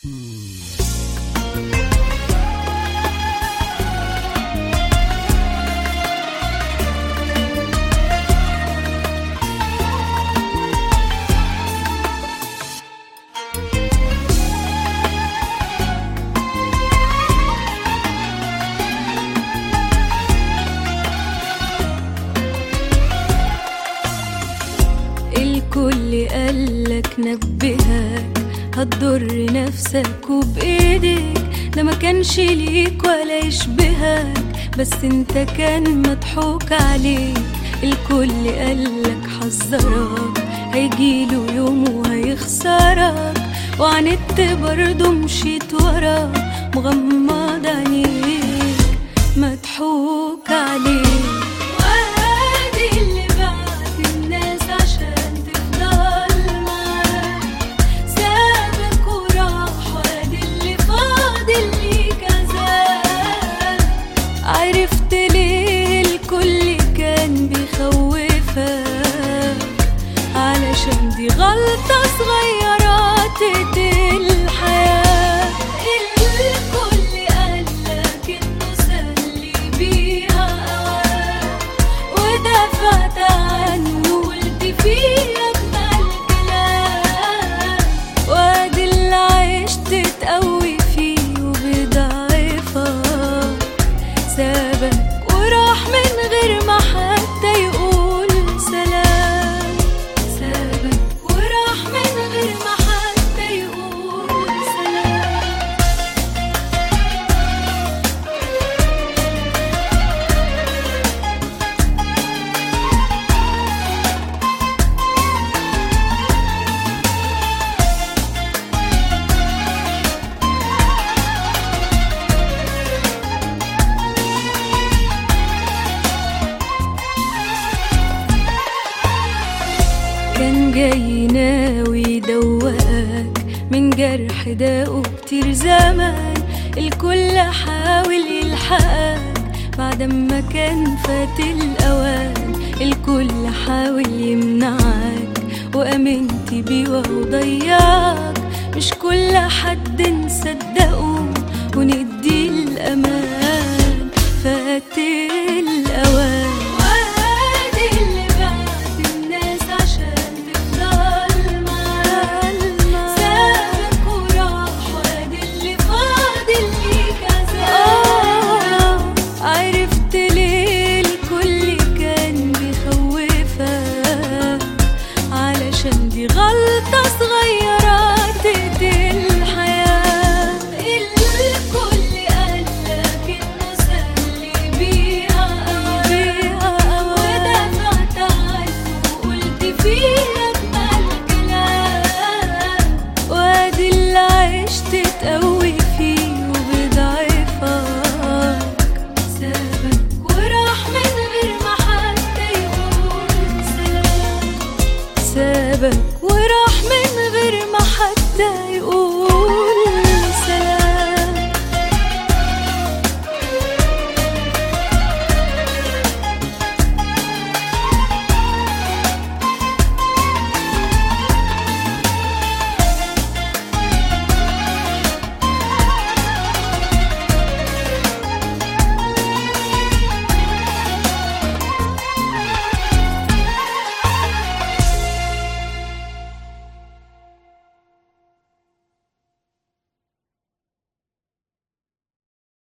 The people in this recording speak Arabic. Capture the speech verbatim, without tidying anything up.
الكل قالك نبهك هتضر نفسك وبإيدك، ده ما كانش ليك ولا يشبهك، بس انت كان مضحوك عليك. الكل قالك حذرك هيجيله يوم وهيخسرك، وعندت برضه مشيت ورا مغمض عينيك مضحوك عليك. عرفت ليه الكل كان بيخوفك، علشان دي غلطة صغيرة تقتل الحياة. الكل قالك انه سلي بيها هواك، ودافعت عنه وقلت فيه اجمل كلام، وادي اللي عشت تقوي فيه وبضعفك سابك وراح من غير ما حتى يقول سلام. سابك وراح من غير ما حتى يقول سلام. كان جاي ناوي يدوقك من جرح داقه كتير زمان، الكل حاول يلحقك بعد ما كان فات الأوان. الكل حاول يمنعك وأمنت بيه وهو ضيعك، مش كل حد نصدقه وندي الأمان. فاتت